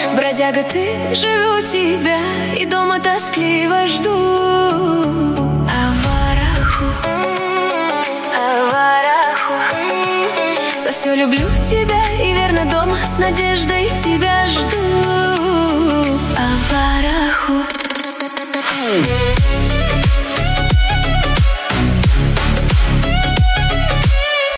Бродяга, ты, живу тебя и дома тоскливо жду. Авараху, за все люблю тебя и верно дома с надеждой тебя жду.